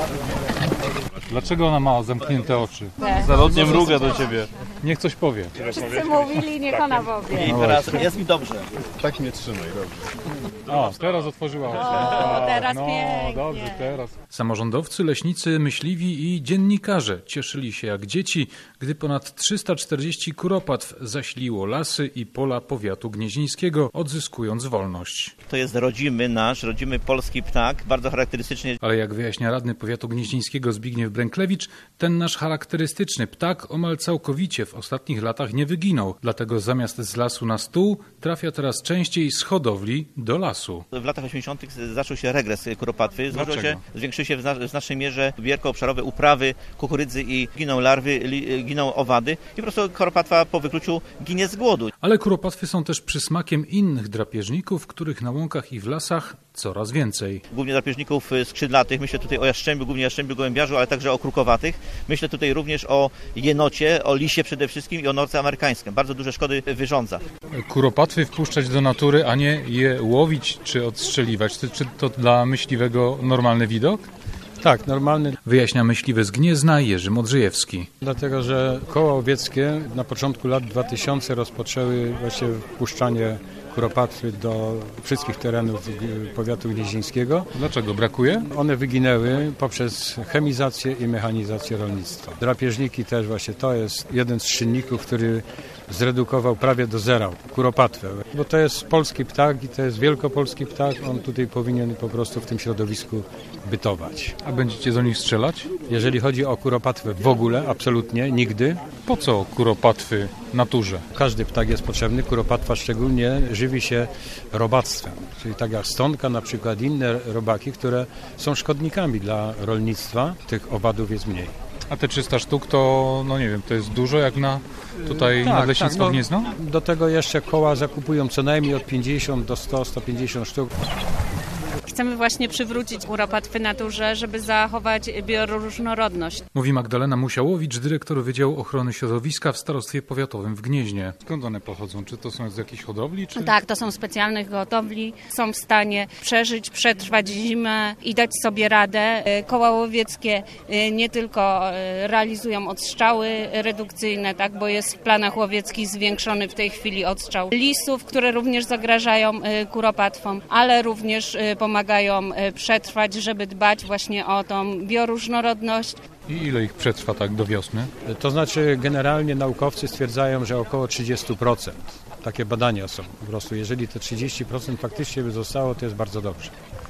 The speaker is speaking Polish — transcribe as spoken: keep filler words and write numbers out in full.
Dlaczego ona ma zamknięte oczy? Zalotnie mruga do ciebie. Niech coś powie. Wszyscy mówili, niech ona powie. I teraz jest mi dobrze. Tak mnie trzymaj, dobrze. O, teraz otworzyła oczy. O, teraz no, pięknie. dobrze, teraz. Samorządowcy, leśnicy, myśliwi i dziennikarze cieszyli się jak dzieci, gdy ponad trzysta czterdzieści kuropatw zaśliło lasy i pola powiatu gnieźnieńskiego, odzyskując wolność. To jest rodzimy nasz, rodzimy polski ptak, bardzo charakterystyczny. Ale jak wyjaśnia radny powiatu gnieźnieńskiego Zbigniew Bręklewicz, ten nasz charakterystyczny ptak omal całkowicie w ostatnich latach nie wyginął. Dlatego zamiast z lasu na stół trafia teraz częściej z hodowli do lasu. W latach osiemdziesiątych zaczął się regres kuropatwy. Złożyło się, zwiększyły się w, zna, w znacznej mierze wielkoobszarowe uprawy kukurydzy i giną larwy, li, giną owady i po prostu kuropatwa po wykluciu ginie z głodu. Ale kuropatwy są też przysmakiem innych drapieżników, których na łąkach i w lasach coraz więcej. Głównie drapieżników skrzydlatych, myślę tutaj o jaszczębiu, głównie jaszczębiu gołębiarzu, ale także o krukowatych. Myślę tutaj również o jenocie, o lisie przede wszystkim i o norce amerykańskim. Bardzo duże szkody wyrządza. Kuropatwy wpuszczać do natury, a nie je łowić czy odstrzeliwać. Czy to dla myśliwego normalny widok? Tak, normalny. Wyjaśnia myśliwy z Gniezna Jerzy Modrzejewski. Dlatego, że koła łowieckie na początku lat dwutysięcznych rozpoczęły właśnie wpuszczanie kuropatwy do wszystkich terenów powiatu gnieźnieńskiego. Dlaczego? Brakuje? One wyginęły poprzez chemizację i mechanizację rolnictwa. Drapieżniki też właśnie to jest jeden z czynników, który zredukował prawie do zera kuropatwę. Bo to jest polski ptak i to jest wielkopolski ptak. On tutaj powinien po prostu w tym środowisku bytować. A będziecie do nich strzelać? Jeżeli chodzi o kuropatwę w ogóle, absolutnie, nigdy. Po co kuropatwy naturze? Każdy ptak jest potrzebny, kuropatwa szczególnie żywi się robactwem. Czyli tak jak stonka, na przykład inne robaki, które są szkodnikami dla rolnictwa, tych owadów jest mniej. A te trzysta sztuk to, no nie wiem, to jest dużo jak na tutaj tak, nadleśnictwo tak, no, Gniezno? Do tego jeszcze koła zakupują co najmniej od pięćdziesiąt do sto do stu pięćdziesięciu sztuk. Chcemy właśnie przywrócić kuropatwy naturze, żeby zachować bioróżnorodność. Mówi Magdalena Musiałowicz, dyrektor Wydziału Ochrony Środowiska w Starostwie Powiatowym w Gnieźnie. Skąd one pochodzą? Czy to są z jakiejś hodowli? Czy... Tak, to są specjalnych hodowli. Są w stanie przeżyć, przetrwać zimę i dać sobie radę. Koła łowieckie nie tylko realizują odstrzały redukcyjne, tak, bo jest w planach łowieckich zwiększony w tej chwili odstrzał lisów, które również zagrażają kuropatwom, ale również pomagają przetrwać, żeby dbać właśnie o tą bioróżnorodność. I ile ich przetrwa tak do wiosny? To znaczy generalnie naukowcy stwierdzają, że około trzydzieści procent. Takie badania są po prostu. Jeżeli te trzydzieści procent faktycznie by zostało, to jest bardzo dobrze.